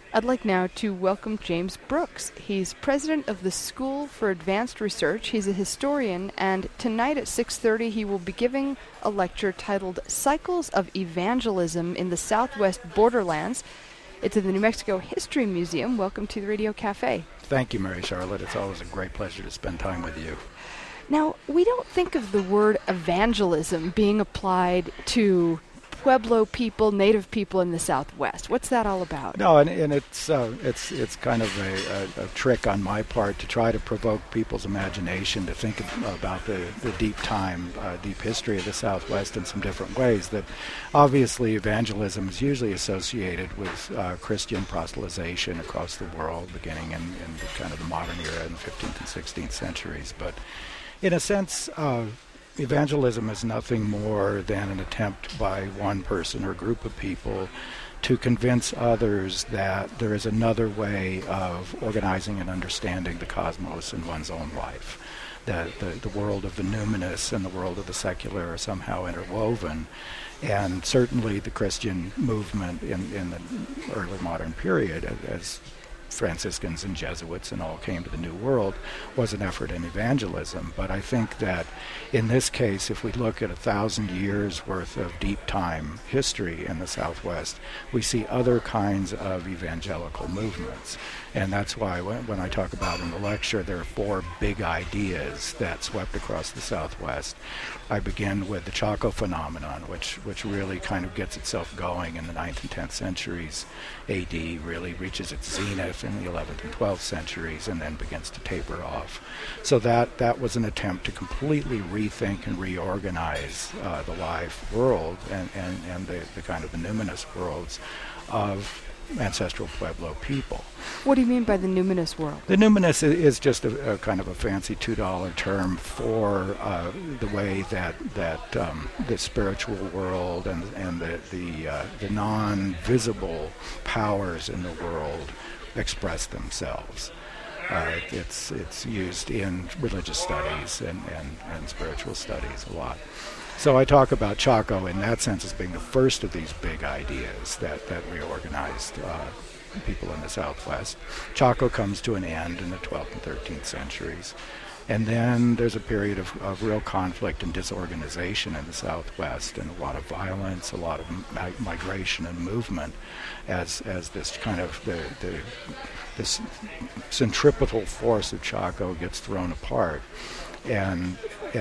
I'd like now to welcome James Brooks. He's president of the School for Advanced Research. He's a historian, and tonight at 6:30 he will be giving a lecture titled Cycles of Evangelism in the Southwest Borderlands. It's at the New Mexico History Museum. Welcome to the Radio Cafe. Thank you, Mary Charlotte. It's always a great pleasure to spend time with you. Now, we don't think of the word evangelism being applied to Pueblo people, native people in the Southwest. What's that all about? No, and it's kind of a trick on my part to try to provoke people's imagination to think about the deep history of the Southwest in some different ways. That obviously evangelism is usually associated with Christian proselytization across the world, beginning in kind of the modern era in the 15th and 16th centuries. But in a sense, evangelism is nothing more than an attempt by one person or group of people to convince others that there is another way of organizing and understanding the cosmos in one's own life. That the world of the numinous and the world of the secular are somehow interwoven. And certainly the Christian movement in the early modern period, as Franciscans and Jesuits and all came to the New World, was an effort in evangelism. But I think that in this case, if we look at 1,000 years worth of deep time history in the Southwest, we see other kinds of evangelical movements. And that's why when I talk about in the lecture, there are 4 big ideas that swept across the Southwest. I begin with the Chaco phenomenon, which really kind of gets itself going in the 9th and 10th centuries. AD really reaches its zenith in the 11th and 12th centuries and then begins to taper off. So that was an attempt to completely rethink and reorganize the life world and the kind of the numinous worlds of ancestral Pueblo people. What do you mean by the numinous world? The numinous is just a kind of a fancy $2 term for the way that the spiritual world and the non-visible powers in the world express themselves. It's used in religious studies and spiritual studies a lot. So I talk about Chaco in that sense as being the first of these big ideas that reorganized people in the Southwest. Chaco comes to an end in the 12th and 13th centuries. And then there's a period of real conflict and disorganization in the Southwest, and a lot of violence, a lot of migration and movement as this kind of this centripetal force of Chaco gets thrown apart. And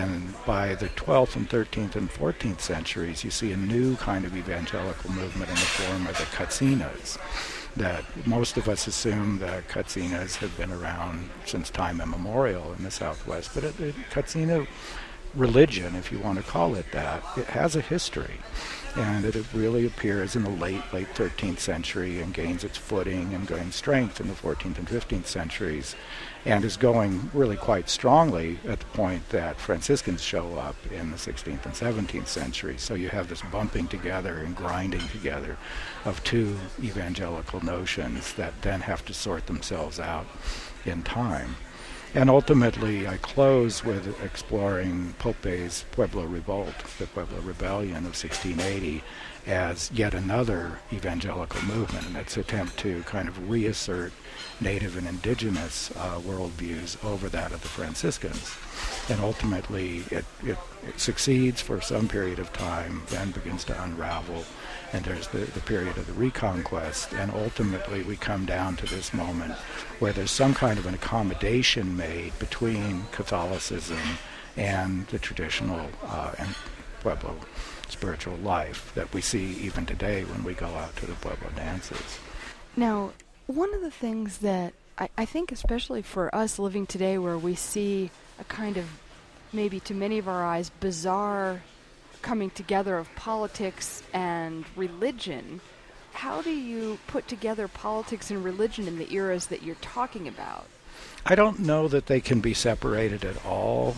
by the 12th and 13th and 14th centuries, you see a new kind of evangelical movement in the form of the Catzinas. That most of us assume that Catzinas have been around since time immemorial in the Southwest, but Catzina religion, if you want to call it that, it has a history. And it really appears in the late 13th century and gains its footing and gains strength in the 14th and 15th centuries, and is going really quite strongly at the point that Franciscans show up in the 16th and 17th centuries. So you have this bumping together and grinding together of 2 evangelical notions that then have to sort themselves out in time. And ultimately, I close with exploring Pope's Pueblo Revolt, the Pueblo Rebellion of 1680, as yet another evangelical movement in its attempt to kind of reassert native and indigenous worldviews over that of the Franciscans. And ultimately, it succeeds for some period of time, then begins to unravel, and there's the period of the Reconquest, and ultimately we come down to this moment where there's some kind of an accommodation made between Catholicism and the traditional and Pueblo spiritual life that we see even today when we go out to the Pueblo dances. Now, one of the things that I think especially for us living today, where we see a kind of, maybe to many of our eyes, bizarre coming together of politics and religion, how do you put together politics and religion in the eras that you're talking about? I don't know that they can be separated at all.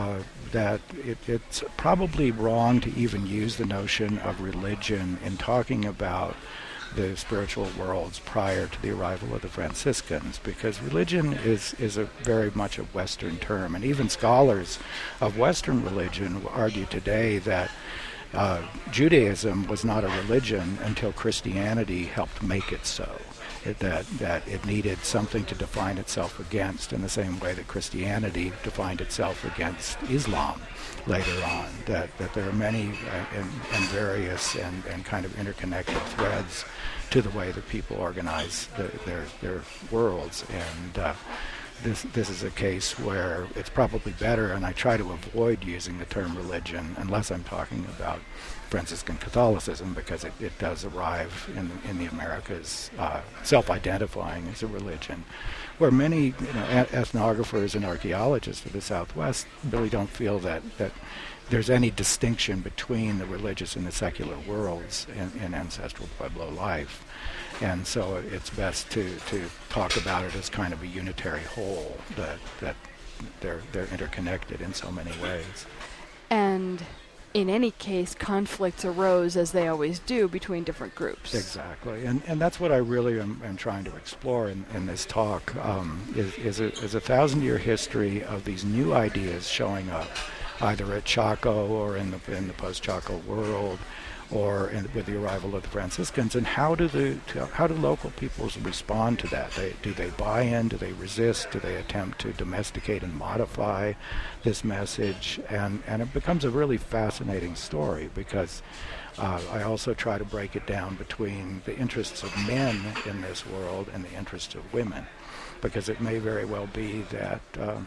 That it's probably wrong to even use the notion of religion in talking about the spiritual worlds prior to the arrival of the Franciscans, because religion is a very much a Western term, and even scholars of Western religion argue today that Judaism was not a religion until Christianity helped make it so. that it needed something to define itself against, in the same way that Christianity defined itself against Islam later on. That there are many and various and kind of interconnected threads to the way that people organize their worlds. And this is a case where it's probably better, and I try to avoid using the term religion unless I'm talking about Franciscan Catholicism, because it does arrive in the Americas self-identifying as a religion, where many ethnographers and archaeologists of the Southwest really don't feel that there's any distinction between the religious and the secular worlds in ancestral Pueblo life. And so it's best to talk about it as kind of a unitary whole, that they're interconnected in so many ways. And in any case, conflicts arose, as they always do, between different groups. Exactly, and that's what I really am trying to explore in this talk, is a 1,000-year history of these new ideas showing up, either at Chaco or in the post-Chaco world, or with the arrival of the Franciscans, and how do local peoples respond to that? Do they buy in? Do they resist? Do they attempt to domesticate and modify this message? And it becomes a really fascinating story, because I also try to break it down between the interests of men in this world and the interests of women, because it may very well be that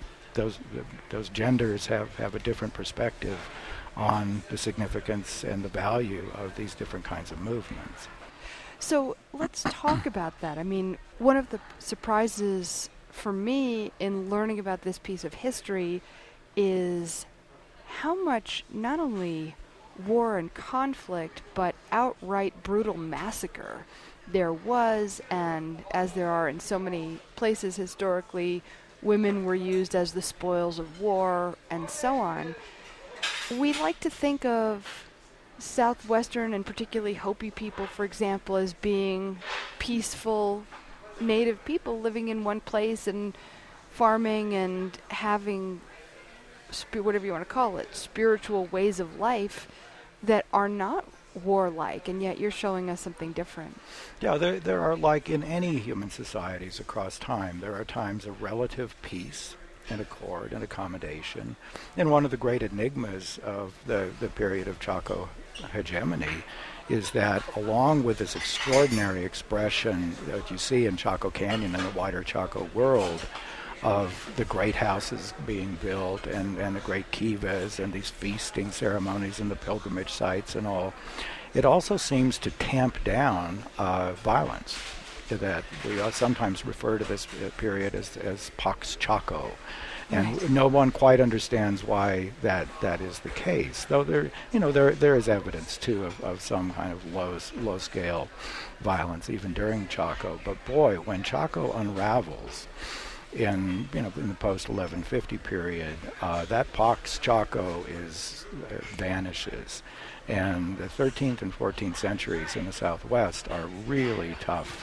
those genders have a different perspective on the significance and the value of these different kinds of movements. So let's talk about that. I mean, one of the surprises for me in learning about this piece of history is how much not only war and conflict, but outright brutal massacre there was, and as there are in so many places historically, women were used as the spoils of war and so on. We like to think of Southwestern and particularly Hopi people, for example, as being peaceful native people living in one place and farming and having, whatever you want to call it, spiritual ways of life that are not warlike, and yet you're showing us something different. Yeah, there are, like in any human societies across time, there are times of relative peace and accord and accommodation. And one of the great enigmas of the period of Chaco hegemony is that, along with this extraordinary expression that you see in Chaco Canyon and the wider Chaco world of the great houses being built and the great kivas and these feasting ceremonies and the pilgrimage sites and all, it also seems to tamp down violence. That we sometimes refer to this period as Pax Chaco, and right. No one quite understands why that is the case. Though there is evidence too of some kind of low scale violence even during Chaco. But boy, when Chaco unravels in the post 1150 period, that Pax Chaco vanishes. And the 13th and 14th centuries in the Southwest are really tough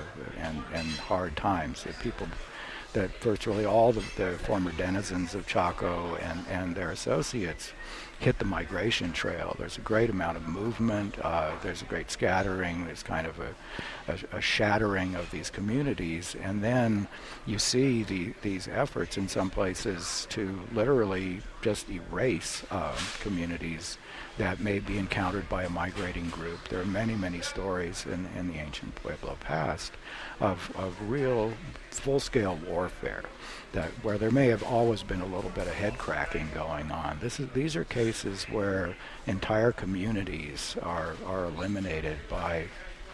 and hard times. That virtually all the former denizens of Chaco and their associates hit the migration trail. There's a great amount of movement. There's a great scattering. There's kind of a shattering of these communities. And then you see these efforts in some places to literally just erase communities that may be encountered by a migrating group. There are many, many stories in the ancient Pueblo past of real full-scale warfare, where there may have always been a little bit of head cracking going on. These are cases where entire communities are eliminated by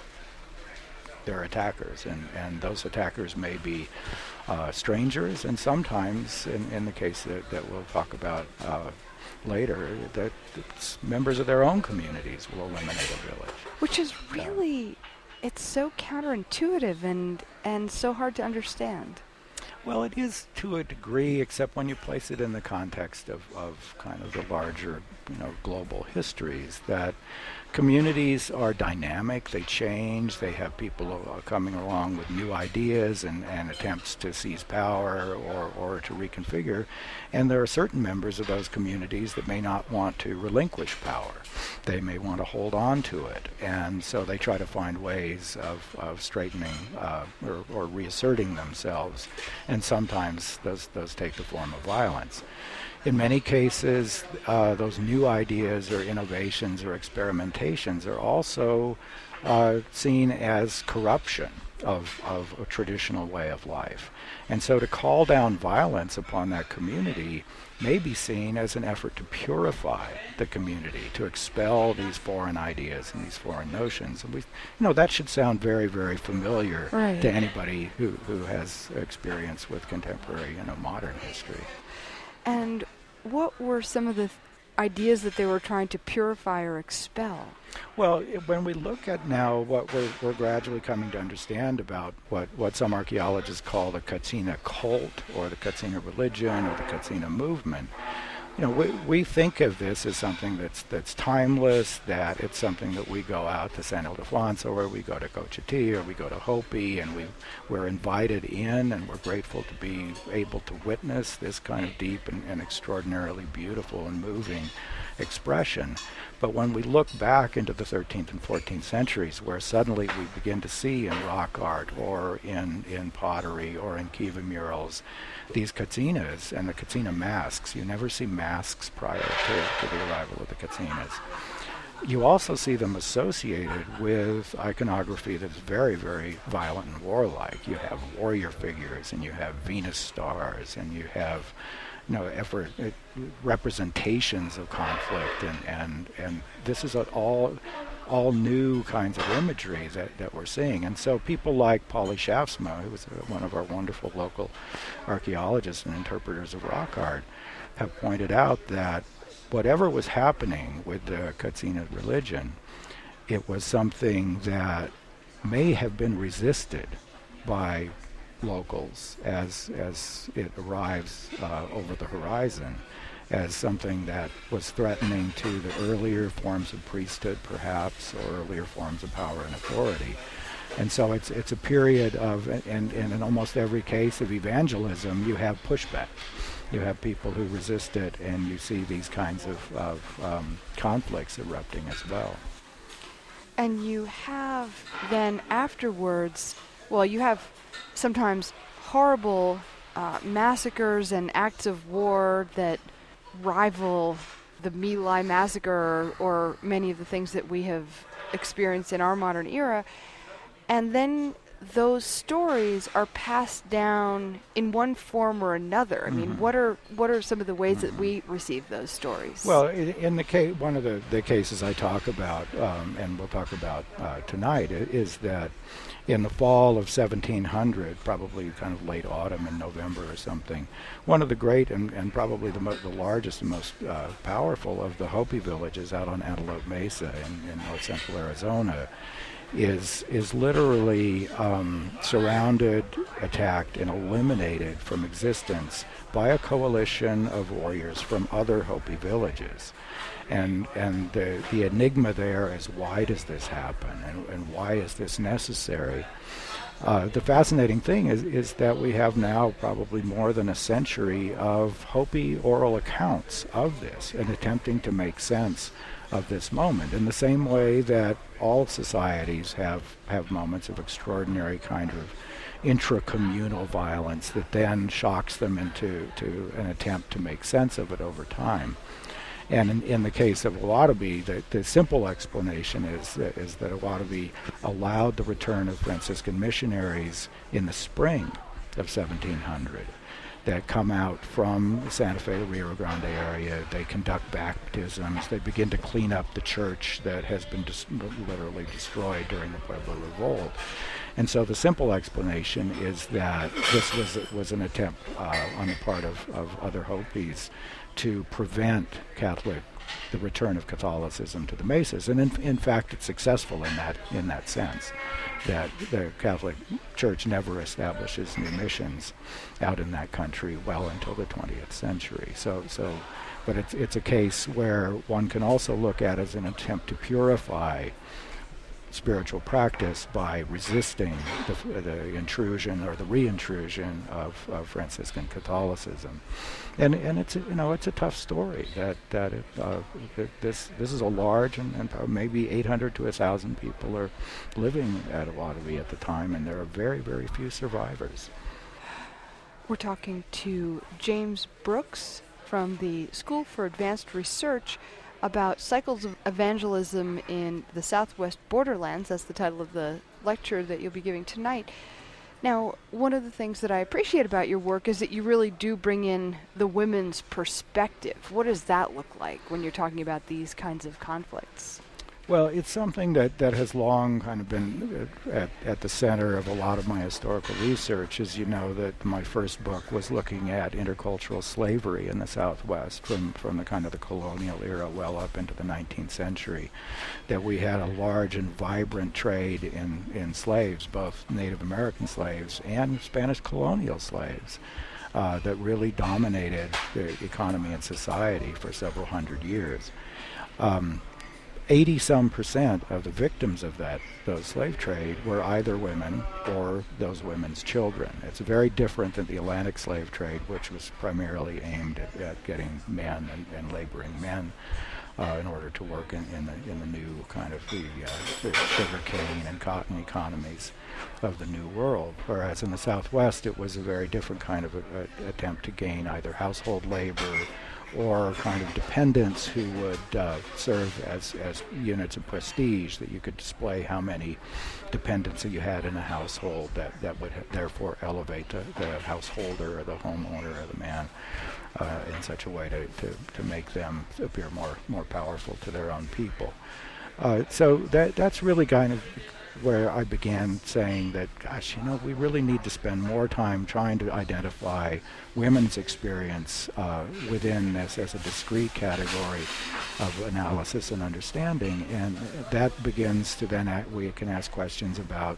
their attackers, and those attackers may be strangers, and sometimes, in the case that we'll talk about later, that members of their own communities will eliminate a village. Which is really, it's so counterintuitive and so hard to understand. Well, it is to a degree, except when you place it in the context of kind of the larger, global histories, that communities are dynamic, they change, they have people coming along with new ideas and attempts to seize power or to reconfigure, and there are certain members of those communities that may not want to relinquish power. They may want to hold on to it, and so they try to find ways of straightening or reasserting themselves, and sometimes those take the form of violence. In many cases, those new ideas or innovations or experimentations are also seen as corruption of a traditional way of life. And so to call down violence upon that community may be seen as an effort to purify the community, to expel these foreign ideas and these foreign notions. And that should sound very, very familiar to anybody who has experience with contemporary, modern history. And what were some of the ideas that they were trying to purify or expel? Well, when we look at now what we're gradually coming to understand about what some archaeologists call the Katsina cult or the Katsina religion or the Katsina movement, we think of this as something that's timeless, that it's something that we go out to San Ildefonso or we go to Cochiti or we go to Hopi and we're invited in and we're grateful to be able to witness this kind of deep and extraordinarily beautiful and moving expression. But when we look back into the 13th and 14th centuries, where suddenly we begin to see in rock art or in pottery or in kiva murals these Katsinas and the Katsina masks. You never see masks prior to the arrival of the Katsinas. You also see them associated with iconography that's very, very violent and warlike. You have warrior figures and you have Venus stars and you have representations of conflict, and this is all new kinds of imagery that we're seeing. And so people like Polly Shaftsma, who was one of our wonderful local archaeologists and interpreters of rock art, have pointed out that whatever was happening with the Katsina religion, it was something that may have been resisted by locals as it arrives over the horizon, as something that was threatening to the earlier forms of priesthood, perhaps, or earlier forms of power and authority. And so it's a period of, and in almost every case of evangelism, you have pushback. You have people who resist it, and you see these kinds of conflicts erupting as well. And you have then afterwards, you have sometimes horrible massacres and acts of war that rival the My Lai massacre or many of the things that we have experienced in our modern era. And then those stories are passed down in one form or another. I mean, what are some of the ways that we receive those stories? Well, in the case, one of the cases I talk about, and we'll talk about tonight, is that in the fall of 1700, probably kind of late autumn in November or something, one of the great and probably the largest and most powerful of the Hopi villages out on Antelope Mesa in north central Arizona is literally surrounded, attacked, and eliminated from existence by a coalition of warriors from other Hopi villages. And the enigma there is, why does this happen, and why is this necessary? The fascinating thing is that we have now probably more than a century of Hopi oral accounts of this and attempting to make sense of this moment, in the same way that all societies have moments of extraordinary kind of intra-communal violence that then shocks them into an attempt to make sense of it over time. And in the case of Owatabi, the simple explanation is that Owatabi allowed the return of Franciscan missionaries in the spring of 1700 that come out from the Santa Fe, Rio Grande area. They conduct baptisms. They begin to clean up the church that has been literally destroyed during the Pueblo Revolt. And so the simple explanation is that this was an attempt on the part of other Hopis to prevent the return of Catholicism to the Mesas. And in fact, it's successful in that sense, that the Catholic Church never establishes new missions out in that country well until the 20th century. But it's a case where one can also look at as an attempt to purify spiritual practice by resisting the intrusion or the reintrusion of Franciscan Catholicism, and it's a tough story that this is a large and maybe 800 to 1,000 people are living at Ottawa at the time, and there are very, very few survivors. We're talking to James Brooks from the School for Advanced Research about cycles of evangelism in the Southwest borderlands. That's the title of the lecture that you'll be giving tonight. Now, one of the things that I appreciate about your work is that you really do bring in the women's perspective. What does that look like when you're talking about these kinds of conflicts? Well, it's something that has long kind of been at the center of a lot of my historical research. As you know, that my first book was looking at intercultural slavery in the Southwest from the kind of the colonial era well up into the 19th century, that we had a large and vibrant trade in slaves, both Native American slaves and Spanish colonial slaves, that really dominated the economy and society for several hundred years. 80% of the victims of those slave trade were either women or those women's children. It's very different than the Atlantic slave trade, which was primarily aimed at getting men and laboring men in order to work in the new kind of the sugarcane and cotton economies of the New World. Whereas in the Southwest, it was a very different kind of attempt to gain either household labor or kind of dependents who would serve as units of prestige, that you could display how many dependents you had in a household that would therefore elevate the householder or the homeowner or the man in such a way to make them appear more powerful to their own people. So that's really kind of where I began saying that, gosh, we really need to spend more time trying to identify women's experience within this as a discrete category of analysis and understanding. And that begins to then we can ask questions about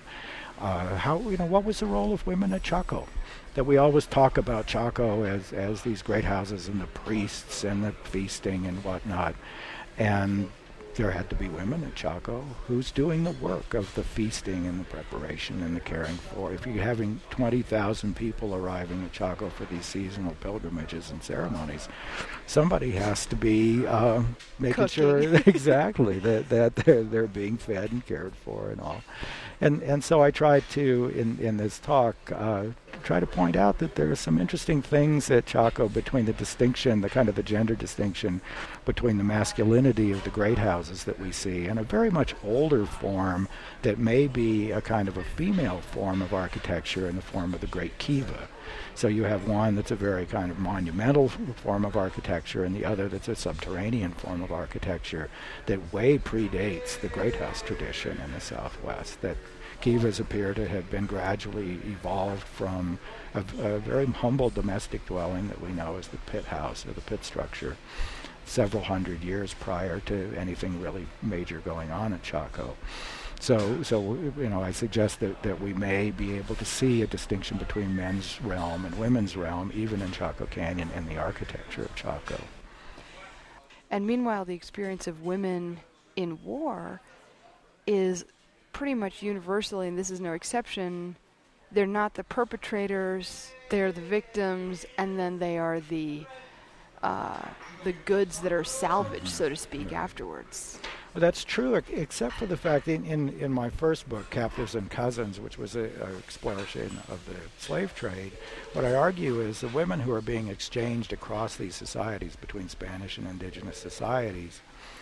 what was the role of women at Chaco? That we always talk about Chaco as these great houses and the priests and the feasting and whatnot. And there had to be women at Chaco. Who's doing the work of the feasting and the preparation and the caring for? If you're having 20,000 people arriving at Chaco for these seasonal pilgrimages and ceremonies, somebody has to be making cooking. Sure exactly that they're being fed and cared for and all. And so I tried to, in this talk, try to point out that there are some interesting things at Chaco between the distinction, the kind of the gender distinction between the masculinity of the great houses that we see and a very much older form that may be a kind of a female form of architecture in the form of the Great Kiva. So you have one that's a very kind of monumental form of architecture and the other that's a subterranean form of architecture that way predates the great house tradition in the Southwest, that Kivas appear to have been gradually evolved from a very humble domestic dwelling that we know as the pit house or the pit structure several hundred years prior to anything really major going on at Chaco. So I suggest that we may be able to see a distinction between men's realm and women's realm even in Chaco Canyon and the architecture of Chaco. And meanwhile, the experience of women in war is pretty much universally, and this is no exception, they're not the perpetrators, they're the victims, and then they are the goods that are salvaged, so to speak, afterwards. Well, that's true, except for the fact in my first book, Captives and Cousins, which was an exploration of the slave trade, what I argue is the women who are being exchanged across these societies between Spanish and indigenous societies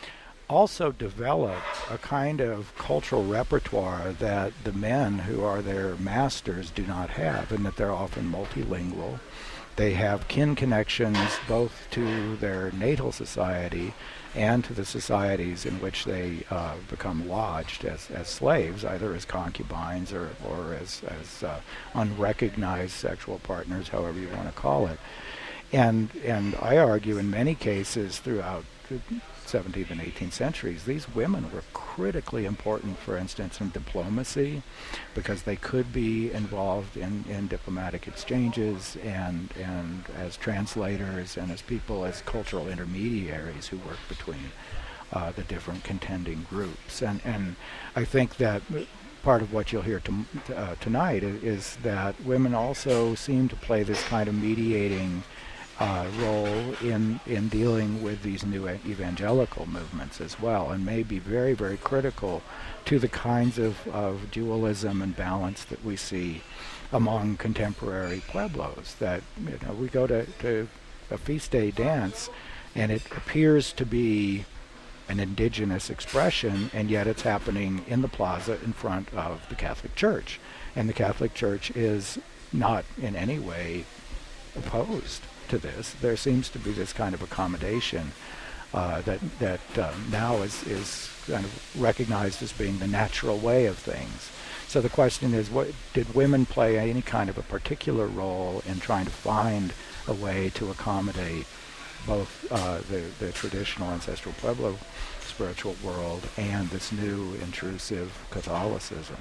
also develop a kind of cultural repertoire that the men who are their masters do not have, and that they're often multilingual. They have kin connections both to their natal society and to the societies in which they become lodged as slaves, either as concubines or as unrecognized sexual partners, however you want to call it. And I argue in many cases throughout the 17th and 18th centuries, these women were critically important, for instance, in diplomacy, because they could be involved in diplomatic exchanges and as translators and as people, as cultural intermediaries who work between the different contending groups. And I think that part of what you'll hear tonight is that women also seem to play this kind of mediating role in dealing with these new evangelical movements as well, and may be very, very critical to the kinds of dualism and balance that we see among contemporary pueblos. That, you know, we go to a feast day dance and it appears to be an indigenous expression, and yet it's happening in the plaza in front of the Catholic Church. And the Catholic Church is not in any way opposed to this. There seems to be this kind of accommodation that now is kind of recognized as being the natural way of things. So the question is, what did women play any kind of a particular role in trying to find a way to accommodate both the traditional ancestral Pueblo spiritual world and this new intrusive Catholicism?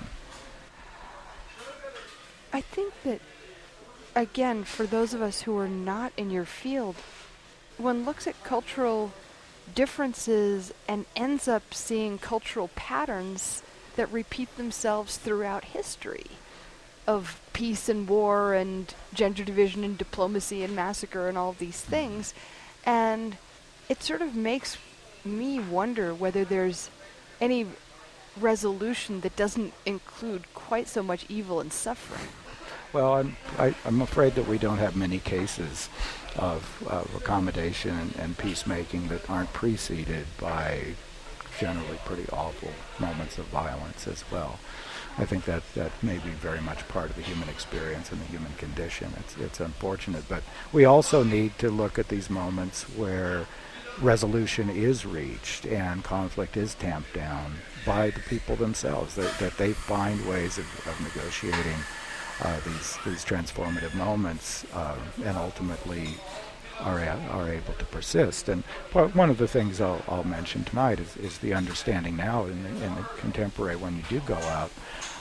I think that, again, for those of us who are not in your field, one looks at cultural differences and ends up seeing cultural patterns that repeat themselves throughout history, of peace and war and gender division and diplomacy and massacre and all of these things. And it sort of makes me wonder whether there's any resolution that doesn't include quite so much evil and suffering. Well, I'm afraid that we don't have many cases of accommodation and peacemaking that aren't preceded by generally pretty awful moments of violence as well. I think that may be very much part of the human experience and the human condition. It's unfortunate, but we also need to look at these moments where resolution is reached and conflict is tamped down by the people themselves, that they find ways of negotiating these transformative moments and ultimately are able to persist. And one of the things I'll mention tonight is the understanding now in the contemporary, when you do go out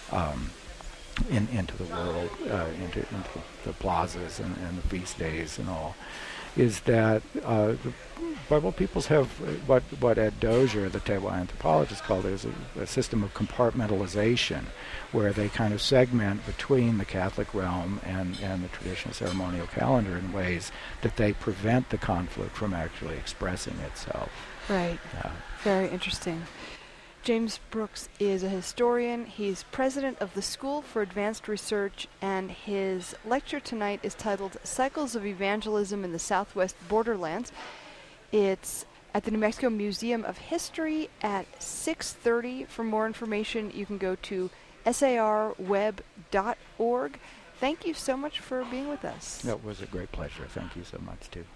into the world, into the plazas and the feast days and all, is that the Bible peoples have what Ed Dozier, the table anthropologist, called it, is a system of compartmentalization, where they kind of segment between the Catholic realm and the traditional ceremonial calendar in ways that they prevent the conflict from actually expressing itself. Right. Very interesting. James Brooks is a historian. He's president of the School for Advanced Research, and his lecture tonight is titled Cycles of Evangelism in the Southwest Borderlands. It's at the New Mexico Museum of History at 6:30. For more information, you can go to sarweb.org. Thank you so much for being with us. It was a great pleasure. Thank you so much, too.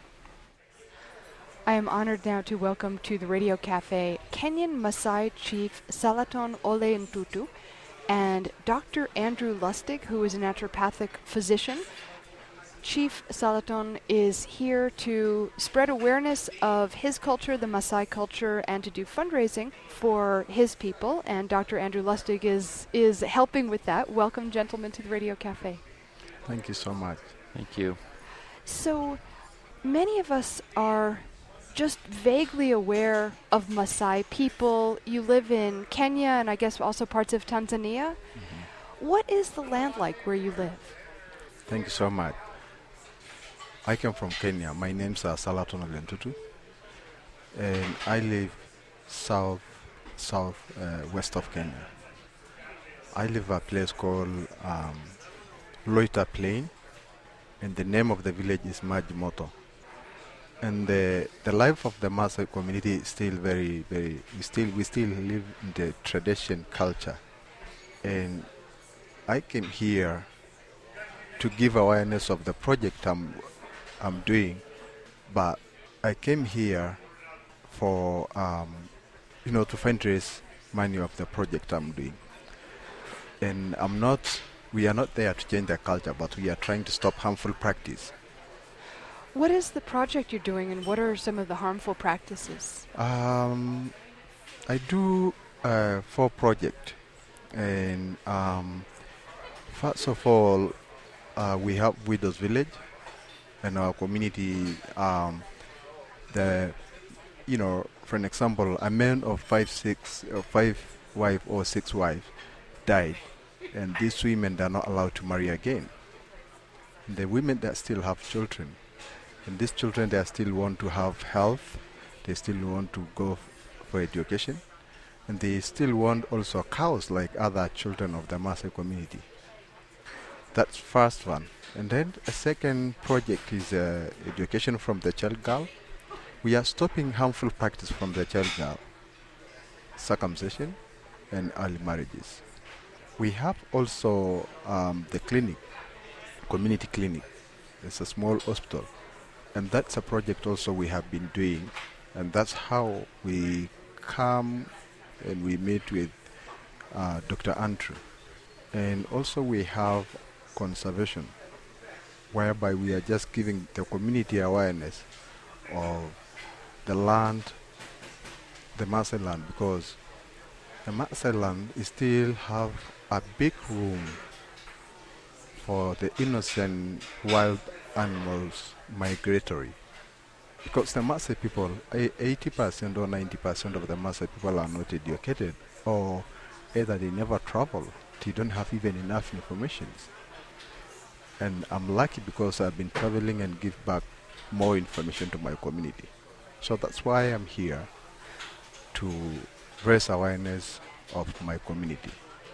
I am honored now to welcome to the Radio Cafe Kenyan Maasai Chief Salaton Ole Ntutu and Dr. Andrew Lustig, who is a naturopathic physician. Chief Salaton is here to spread awareness of his culture, the Maasai culture, and to do fundraising for his people. And Dr. Andrew Lustig is helping with that. Welcome, gentlemen, to the Radio Cafe. Thank you so much. Thank you. So many of us are just vaguely aware of Maasai people. You live in Kenya and I guess also parts of Tanzania. Mm-hmm. What is the land like where you live? Thank you so much. I come from Kenya. My name's Salaton Ole Ntutu, and I live west of Kenya. I live a place called Loita Plain, and the name of the village is Majimoto. And the life of the Maasai community is still we still live in the tradition culture. And I came here to give awareness of the project I'm doing, but I came here for to fundraise money of the project I'm doing. And we are not there to change the culture, but we are trying to stop harmful practice. What is the project you're doing, and what are some of the harmful practices? I do 4 projects, and first of all, we have Widows Village, and our community. For an example, a man of 5 wife or 6 wives died, and these women are not allowed to marry again. And the women that still have children. And these children, they still want to have health, they still want to go for education, and they still want also cows like other children of the Maasai community. That's first one. And then a second project is education from the child girl. We are stopping harmful practice from the child girl, circumcision and early marriages. We have also the clinic, community clinic. It's a small hospital. And that's a project also we have been doing, and that's how we come and we meet with Dr. Andrew. And also we have conservation, whereby we are just giving the community awareness of the land, the Maasai land, because the Maasai land still have a big room for the innocent wild animals migratory, because the Maasai people, 80% or 90% of the Maasai people are not educated, or either they never travel, they don't have even enough information. And I'm lucky because I've been traveling and give back more information to my community. So that's why I'm here, to raise awareness of my community.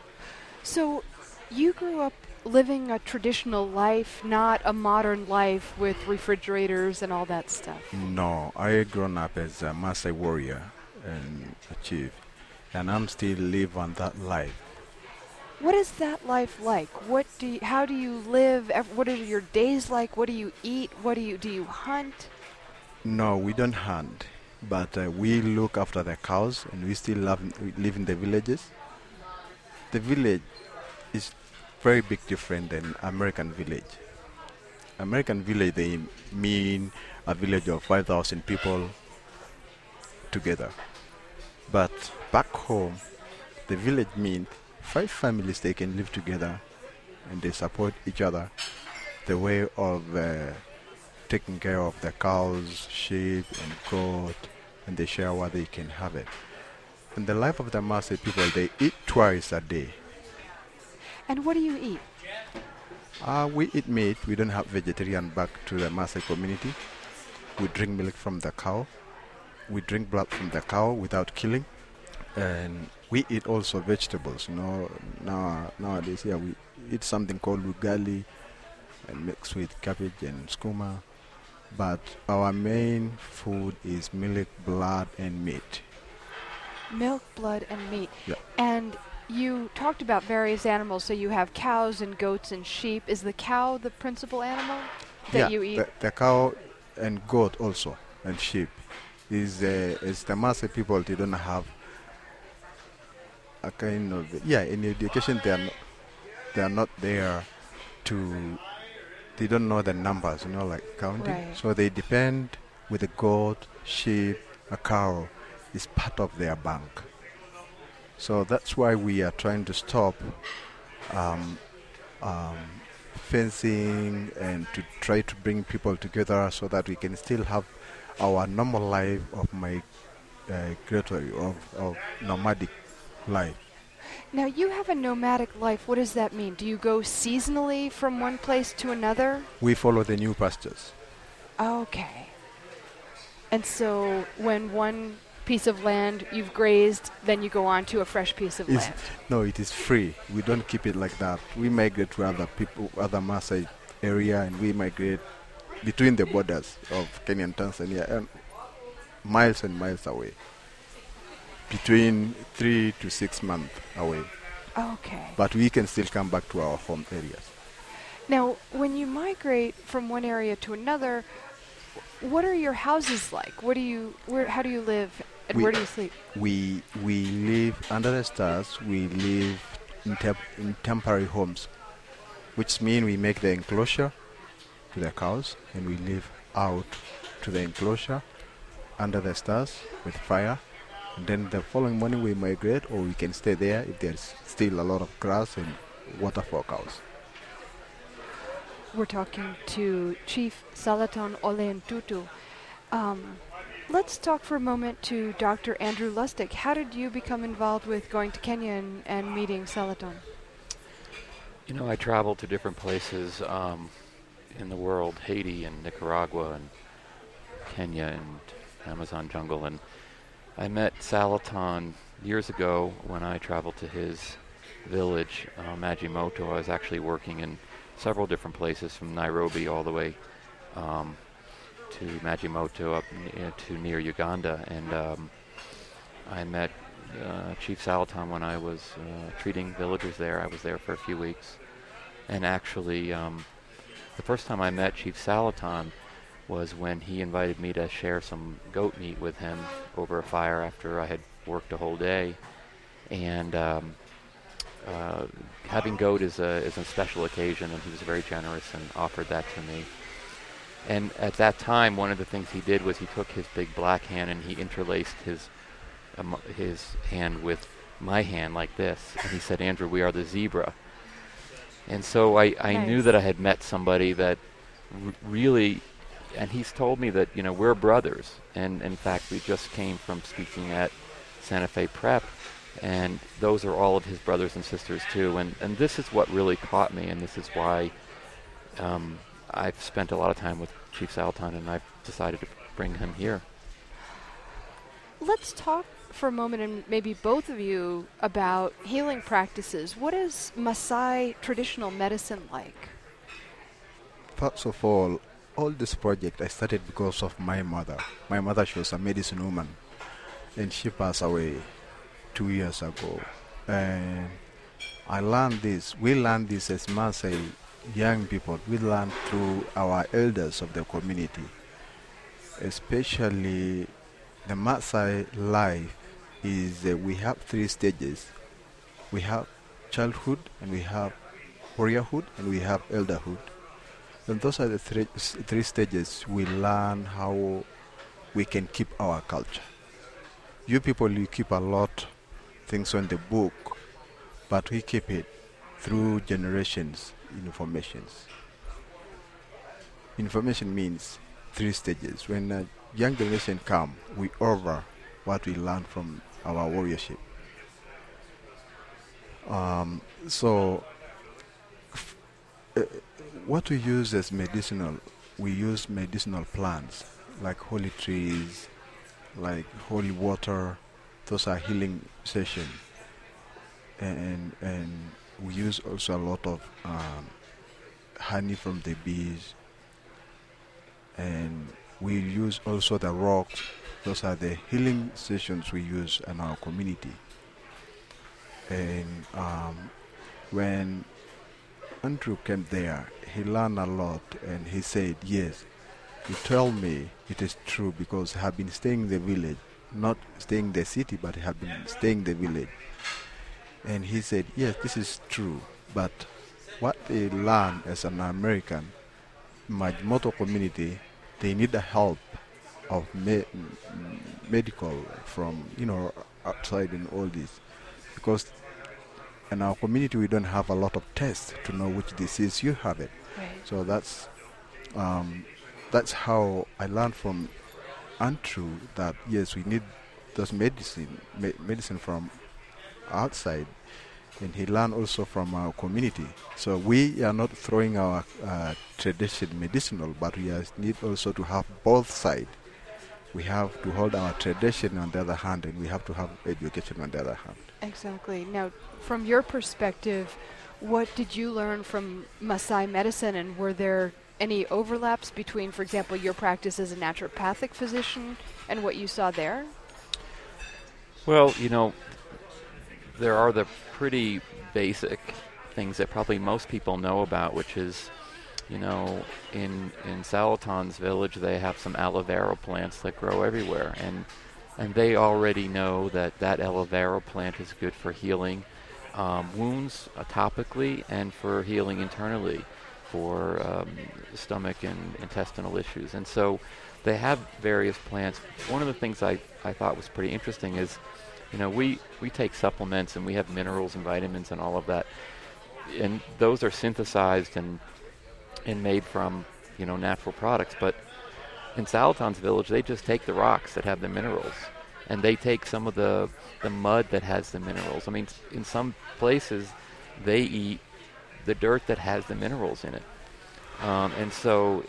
So you grew up living a traditional life, not a modern life with refrigerators and all that stuff. No, I grown up as a Maasai warrior and a chief, and I'm still live on that life. What is that life like? How do you live? What are your days like? What do you eat? Do you hunt? No, we don't hunt, but we look after the cows, and we still live in the villages. The village is very big different than American village. American village, they mean a village of 5,000 people together. But back home, the village means 5 families, they can live together and they support each other. The way of taking care of the cows, sheep and goat, and they share what they can have it. In the life of the Maasai people, they eat twice a day. And what do you eat? We eat meat. We don't have vegetarian back to the Maasai community. We drink milk from the cow. We drink blood from the cow without killing. And we eat also vegetables. Nowadays, we eat something called ugali and mixed with cabbage and skuma. But our main food is milk, blood, and meat. Milk, blood, and meat. Yeah. And you talked about various animals, so you have cows and goats and sheep. Is the cow the principal animal that you eat? The cow and goat also, and sheep. Is the Maasai people, they don't have a kind of, in education they are not there to, they don't know the numbers, like counting. Right. So they depend with a goat, sheep, a cow is part of their bank. So that's why we are trying to stop fencing and to try to bring people together so that we can still have our normal life of migratory, of nomadic life. Now, you have a nomadic life. What does that mean? Do you go seasonally from one place to another? We follow the new pastures. Okay. And so when one piece of land you've grazed, then you go on to a fresh piece of land. No, it is free. We don't keep it like that. We migrate to other Maasai area, and we migrate between the borders of Kenya and Tanzania, and miles away, between 3 to 6 months away. Okay. But we can still come back to our home areas. Now, when you migrate from one area to another, what are your houses like? How do you live, and where do you sleep? We live under the stars. We live in temporary homes, which means we make the enclosure to the cows, and we live out to the enclosure under the stars with fire. And then the following morning we migrate, or we can stay there if there's still a lot of grass and water for cows. We're talking to Chief Salaton Ole Ntutu. Let's talk for a moment to Dr. Andrew Lustig. How did you become involved with going to Kenya and meeting Salaton? You know, I traveled to different places in the world, Haiti and Nicaragua and Kenya and Amazon jungle, and I met Salaton years ago when I traveled to his village, Majimoto. I was actually working in several different places from Nairobi all the way to Majimoto up to near Uganda, and I met Chief Salaton when I was treating villagers there. I was there for a few weeks, and actually the first time I met Chief Salaton was when he invited me to share some goat meat with him over a fire after I had worked a whole day. And having goat is a special occasion, and he was very generous and offered that to me. And at that time, one of the things he did was he took his big black hand and he interlaced his hand with my hand like this. And he said, "Andrew, we are the zebra." And so I Nice. knew that I had met somebody that really, and he's told me that, you know, we're brothers. And in fact, we just came from speaking at Santa Fe Prep, and those are all of his brothers and sisters too. And this is what really caught me, and this is why I've spent a lot of time with Chief Salaton, and I've decided to bring him here. Let's talk for a moment, and maybe both of you, about healing practices. What is Maasai traditional medicine like? First of all this project I started because of my mother. My mother, she was a medicine woman, and she passed away 2 years ago. And we learned this as Maasai young people. We learned through our elders of the community. Especially the Maasai life is we have 3 stages. We have childhood, and we have warriorhood, and we have elderhood. And those are the 3 stages we learn how we can keep our culture. You people, you keep a lot things on the book, but we keep it through generations informations. Information means 3 stages. When a young generation come, we over what we learn from our warriorship. What we use as medicinal, we use medicinal plants like holy trees, like holy water. Those are healing sessions. And we use also a lot of honey from the bees, and we use also the rocks. Those are the healing sessions we use in our community. And when Andrew came there, he learned a lot, and he said, yes, you tell me it is true, because I have been staying in the village, not staying in the city, but I have been staying in the village. And he said, yes, this is true, but what they learn as an American, Majimoto community, they need the help of medical from, outside and all this. Because in our community, we don't have a lot of tests to know which disease you have it. Right. So that's how I learned from Andrew that, yes, we need those medicine from outside, and he learned also from our community. So we are not throwing our tradition medicinal, but we need also to have both sides. We have to hold our tradition on the other hand, and we have to have education on the other hand. Exactly. Now, from your perspective, what did you learn from Maasai medicine, and were there any overlaps between, for example, your practice as a naturopathic physician and what you saw there? Well, there are the pretty basic things that probably most people know about, which is, in Salatan's village, they have some aloe vera plants that grow everywhere, and they already know that aloe vera plant is good for healing wounds topically and for healing internally for stomach and intestinal issues. And so they have various plants. One of the things I thought was pretty interesting is, we take supplements and we have minerals and vitamins and all of that, and those are synthesized and made from natural products. But in Salatan's village, they just take the rocks that have the minerals, and they take some of the mud that has the minerals. I mean, in some places, they eat the dirt that has the minerals in it, and so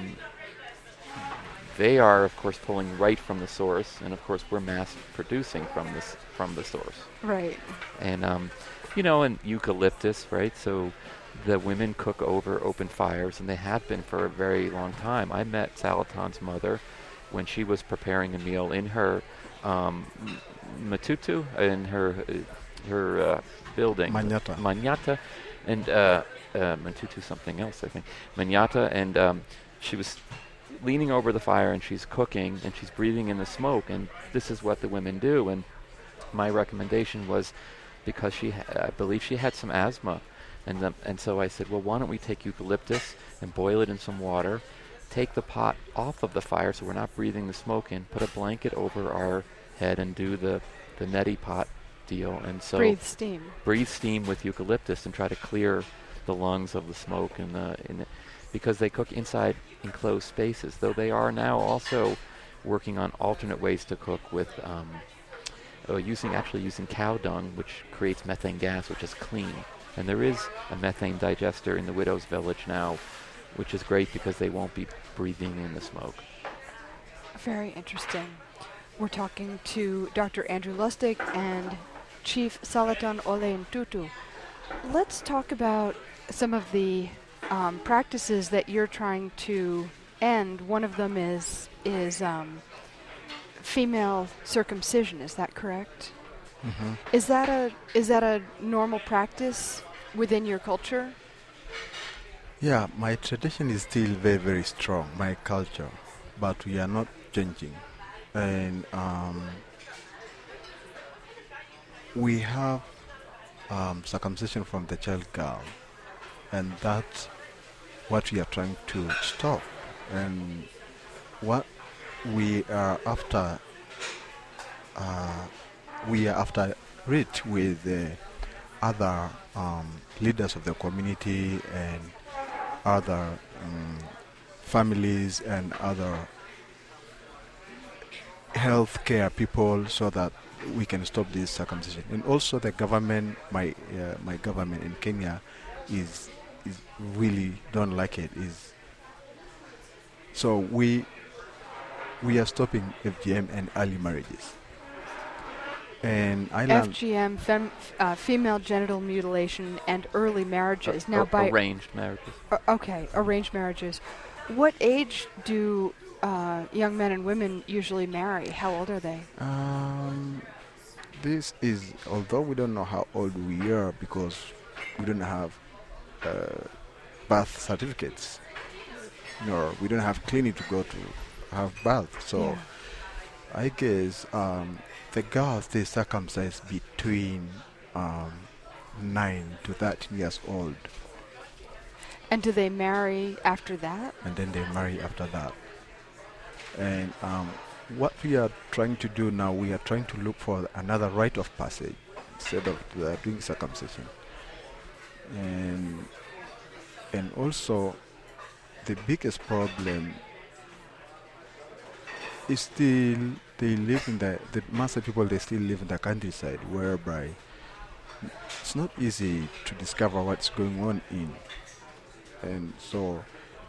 they are, of course, pulling right from the source, and of course, we're mass producing from the source. Right. And and eucalyptus, right? So the women cook over open fires, and they have been for a very long time. I met Salatan's mother when she was preparing a meal in her matutu, in her building. Manyata, and matutu something else, I think. Manyata, and she was leaning over the fire, and she's cooking, and she's breathing in the smoke, and this is what the women do. And my recommendation was, because I believe she had some asthma, and so I said, well, why don't we take eucalyptus and boil it in some water, take the pot off of the fire so we're not breathing the smoke in, put a blanket over our head, and do the neti pot deal. And so breathe steam with eucalyptus and try to clear the lungs of the smoke because they cook inside enclosed spaces, though they are now also working on alternate ways to cook with using cow dung, which creates methane gas, which is clean. And there is a methane digester in the widow's village now, which is great because they won't be breathing in the smoke. Very interesting. We're talking to Dr. Andrew Lustig and Chief Salatan Ole Ntutu. Let's talk about some of the practices that you're trying to end. One of them is female circumcision. Is that correct? Mm-hmm. Is that a normal practice within your culture? Yeah, my tradition is still very, very strong, my culture, but we are not changing. And we have circumcision from the child girl, and that's what we are trying to stop. And what we are after it with other leaders of the community and other families and other healthcare people, so that we can stop this circumcision. And also the government, my government in Kenya is really don't like it. So we are stopping FGM and early marriages. And I learned FGM, female genital mutilation, and early marriages. Now, by arranged marriages. Okay, arranged marriages. What age do young men and women usually marry? How old are they? This is, although we don't know how old we are because we don't have birth certificates, nor we don't have clinic to go to have birth. So yeah. I guess the girls, they circumcise between 9 to 13 years old. And do they marry after that? And then they marry after that. And what we are trying to do now, we are trying to look for another rite of passage instead of doing circumcision. And also, the biggest problem is still they live in the mass of people, they still live in the countryside, whereby it's not easy to discover what's going on in. And so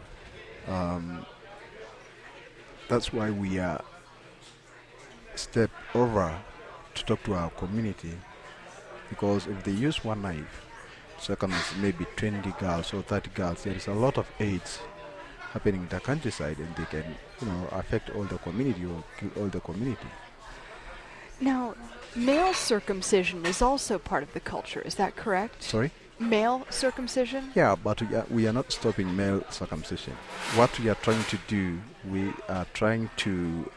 that's why we are step over to talk to our community, because if they use one knife to circumcise maybe 20 girls or 30 girls, there is a lot of AIDS happening in the countryside, and they can, affect all the community or kill all the community. Now, male circumcision is also part of the culture. Is that correct? Sorry? Male circumcision? Yeah, but we are not stopping male circumcision. What we are trying to do, we are trying to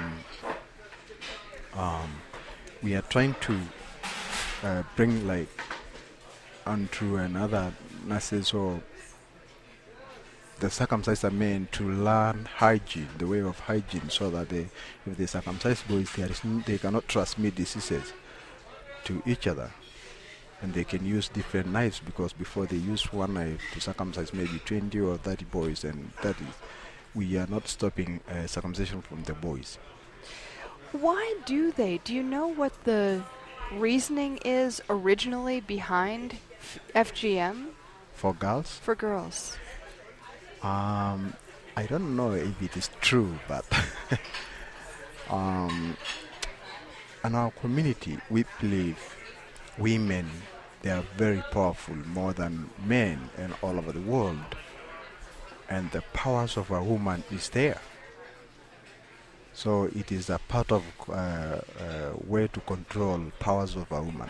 bring like onto another nurses or the circumcised men to learn hygiene, the way of hygiene, so that if they circumcise boys, they cannot transmit diseases to each other. And they can use different knives, because before they use one knife to circumcise maybe 20 or 30 boys, and we are not stopping circumcision from the boys. Why do they? Do you know what the reasoning is originally behind FGM? For girls? For girls. I don't know if it is true, but in our community, we believe women, they are very powerful, more than men and all over the world. And the powers of a woman is there. So it is a part of way to control powers of a woman.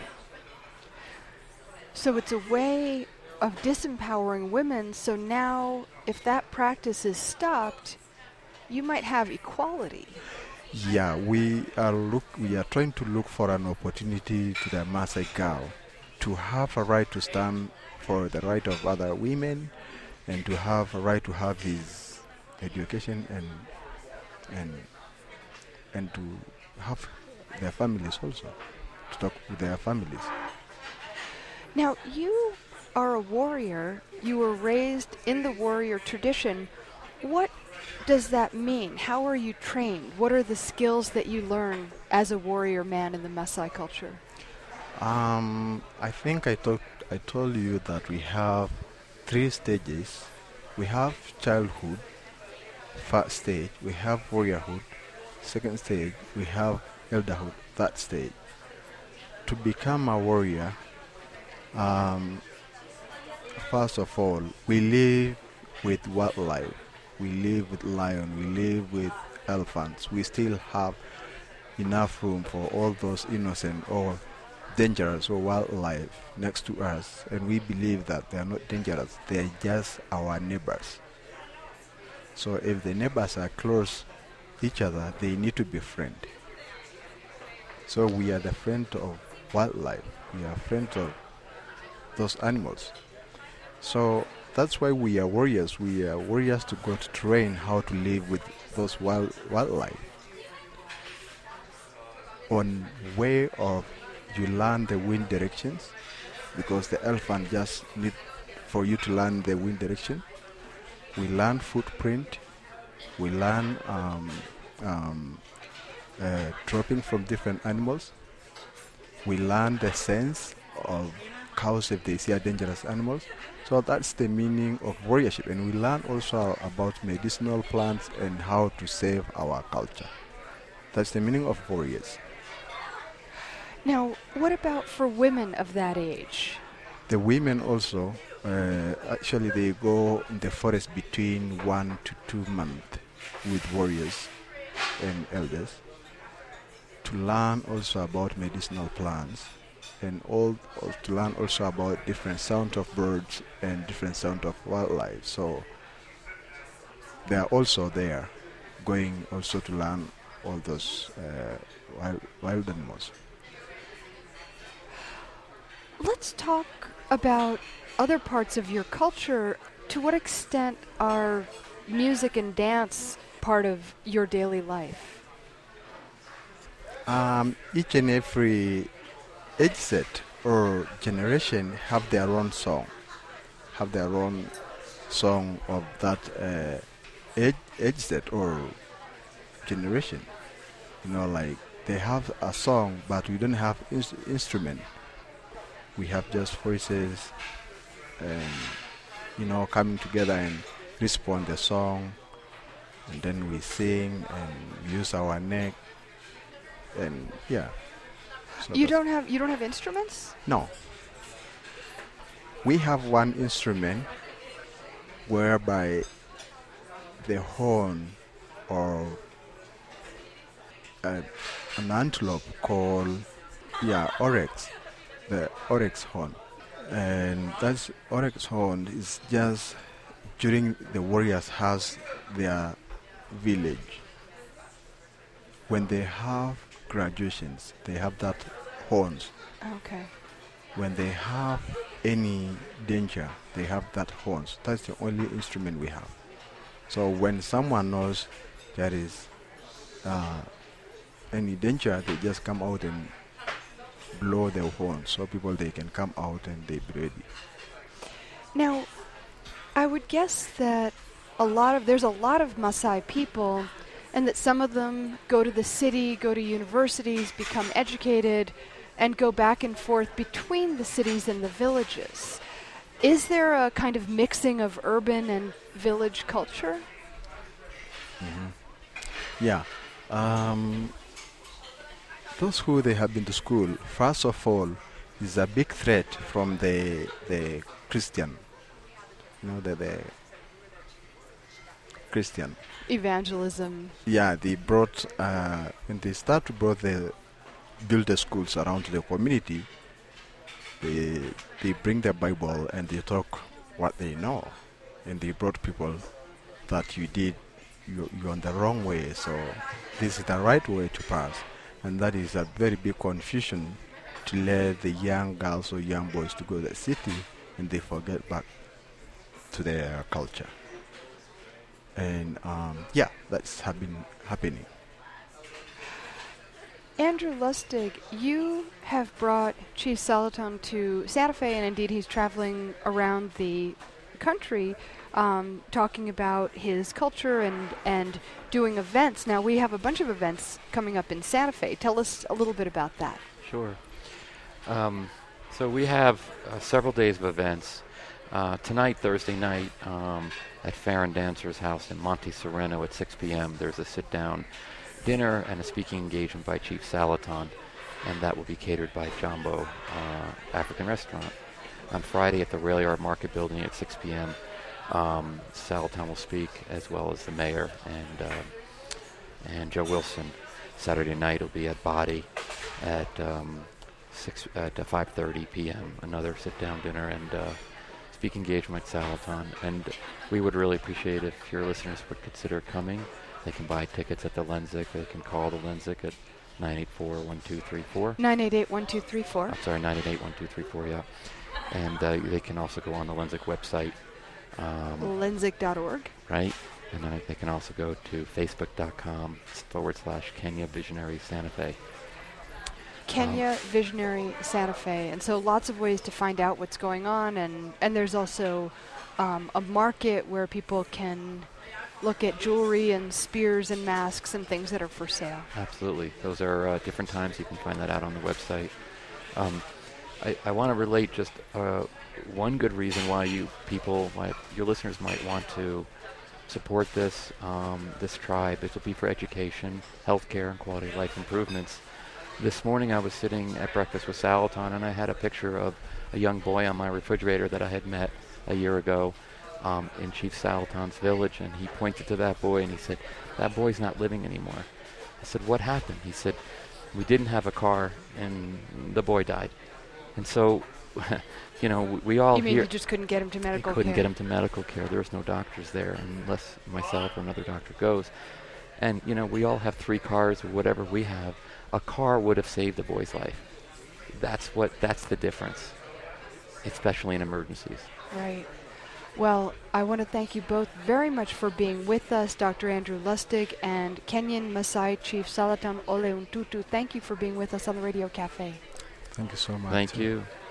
So it's a way of disempowering women. So now, if that practice is stopped, you might have equality. Yeah, we are trying to look for an opportunity to the Maasai girl to have a right to stand for the right of other women, and to have a right to have his education and to have their families also, to talk with their families. Now, you are a warrior. You were raised in the warrior tradition. What does that mean? How are you trained? What are the skills that you learn as a warrior man in the Maasai culture? I think I told you that we have 3 stages. We have childhood, first stage. We have warriorhood, second stage. We have elderhood, third stage. To become a warrior, first of all, we live with wildlife. We live with lion. We live with elephants. We still have enough room for all those innocent or dangerous or wildlife next to us, and we believe that they are not dangerous. They are just our neighbors. So if the neighbors are close each other, they need to be friends. So we are the friend of wildlife. We are friends of those animals. So that's why we are warriors. We are warriors to go to train how to live with those wildlife. On way of you learn the wind directions, because the elephant just need for you to learn the wind direction. We learn footprint. We learn dropping from different animals. We learn the sense of cows if they see a dangerous animals. So that's the meaning of warriorship. And we learn also about medicinal plants and how to save our culture. That's the meaning of warriors. Now, what about for women of that age? The women also, actually they go in the forest between 1 to 2 months with warriors and elders to learn also about medicinal plants, and to learn also about different sounds of birds and different sounds of wildlife. So they are also there going also to learn all those wild animals. Let's talk about other parts of your culture. To what extent are music and dance part of your daily life? Each and every age set or generation have their own song, of that age set or generation. Like they have a song, but we don't have instrument. We have just voices and, coming together and respond the song, and then we sing and use our neck, and yeah. So you don't have instruments? No. We have one instrument whereby the horn of an antelope called oryx, the oryx horn. And that oryx horn is just during the warriors has their village. When they have graduations, they have that horns. Okay. When they have any danger, they have that horns. That's the only instrument we have. So when someone knows there is any danger, they just come out and blow their horns, so people they can come out and they be ready. Now, I would guess that there's a lot of Maasai people, and that some of them go to the city, go to universities, become educated, and go back and forth between the cities and the villages. Is there a kind of mixing of urban and village culture? Yeah. Those who they have been to school, first of all, is a big threat from the Christian. The Christian. Evangelism. Yeah, they brought, when they start to build the schools around the community, they bring the Bible and they talk what they know. And they brought people that you're on the wrong way, so this is the right way to pass. And that is a very big confusion to let the young girls or young boys to go to the city and they forget back to their culture. And that's been happening. Andrew Lustig, you have brought Chief Salaton to Santa Fe, and indeed he's traveling around the country talking about his culture and doing events. Now, we have a bunch of events coming up in Santa Fe. Tell us a little bit about that. Sure. So we have several days of events. Tonight, Thursday night, at Farron Dancer's house in Monte Sereno at 6 p.m., there's a sit-down dinner and a speaking engagement by Chief Salaton, and that will be catered by Jambo African Restaurant. On Friday at the Rail Yard Market Building at 6 p.m., Salaton will speak, as well as the mayor and Joe Wilson. Saturday night will be at Body at 5:30 p.m. Another sit-down dinner and speaking engagement with Salaton. And we would really appreciate if your listeners would consider coming. They can buy tickets at the Lenzik. They can call the Lenzik at 984-1234. 988-1234. I'm sorry, 988-1234. Yeah. And they can also go on the Lenzik website. Lenzik.org. Right. And they can also go to facebook.com/Kenya Visionary Santa Fe. Kenya Visionary Santa Fe. And so lots of ways to find out what's going on. And there's also a market where people can look at jewelry and spears and masks and things that are for sale. Absolutely. Those are different times. You can find that out on the website. I want to relate just one good reason why your listeners might want to support this tribe. This will be for education, healthcare, and quality of life improvements. This morning I was sitting at breakfast with Salaton, and I had a picture of a young boy on my refrigerator that I had met a year ago in Chief Salaton's village, and he pointed to that boy and he said, "That boy's not living anymore." I said, "What happened?" He said, "We didn't have a car and the boy died." And so, we all You mean hear... you just couldn't get him to medical care? We couldn't get him to medical care. There was no doctors there unless myself or another doctor goes. And, we all have 3 cars or whatever we have. A car would have saved the boy's life. That's the difference, especially in emergencies. Right. Well, I want to thank you both very much for being with us, Dr. Andrew Lustig and Kenyan Maasai Chief Salaton Ole Ntutu. Thank you for being with us on the Radio Cafe. Thank you so much. Thank you.